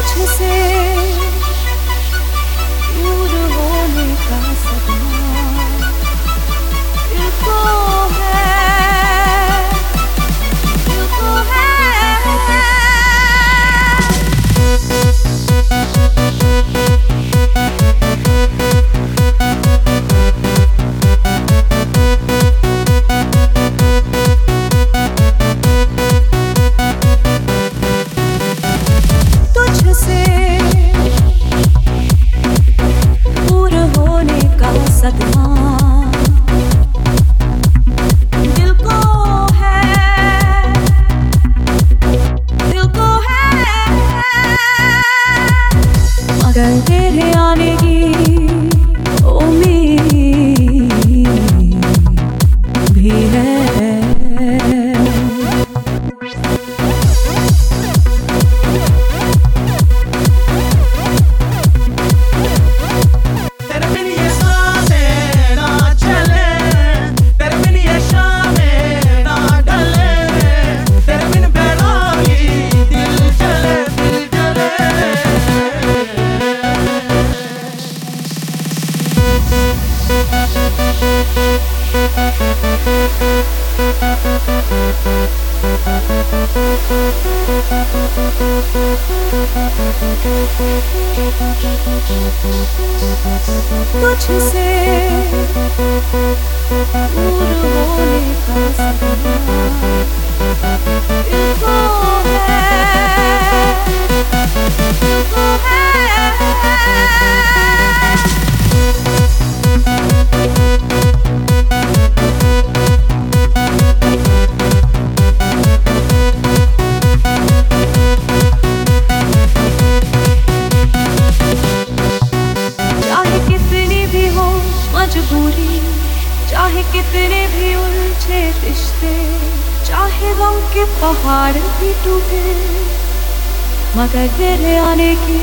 तुझसे दूर होने का सदमा दिल को है, दिल को है। मगर तेरे आने की उम्मीद भी है। तुझसे दूर होने का सपना दिल को है, दिल को है। मजबूरी चाहे कितने भी उलझे रिश्ते, चाहे गम के पहाड़ भी टूटे, मगर तेरे आने की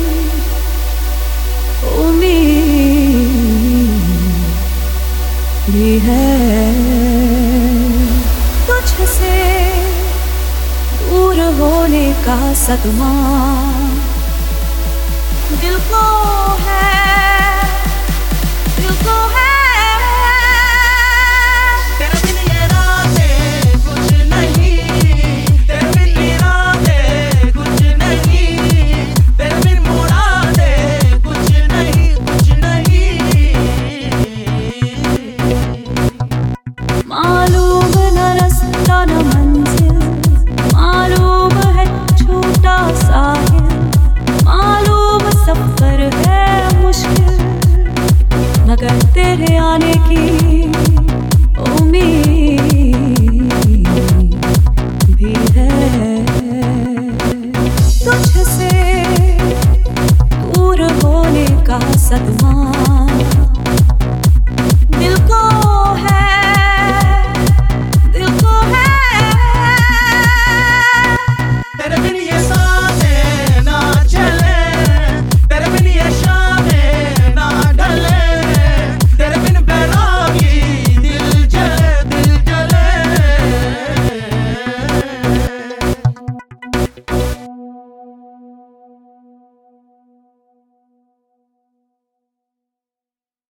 उम्मीद भी है। तुझसे दूर होने का सदमा